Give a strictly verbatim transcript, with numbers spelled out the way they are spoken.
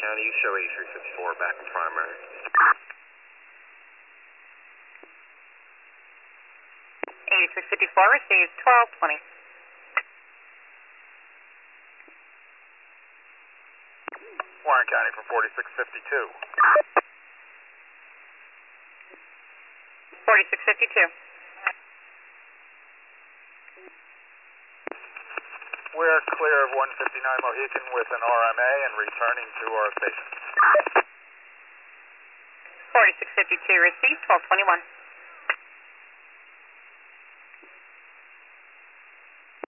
County, you show eighty-three fifty-four back in primary. eighty-six fifty-four received twelve twenty. Warren County for forty-six fifty-two. forty-six fifty-two. We're clear of one fifty-nine Mohican with an R M A and returning to our station. forty-six fifty-two received twelve twenty-one.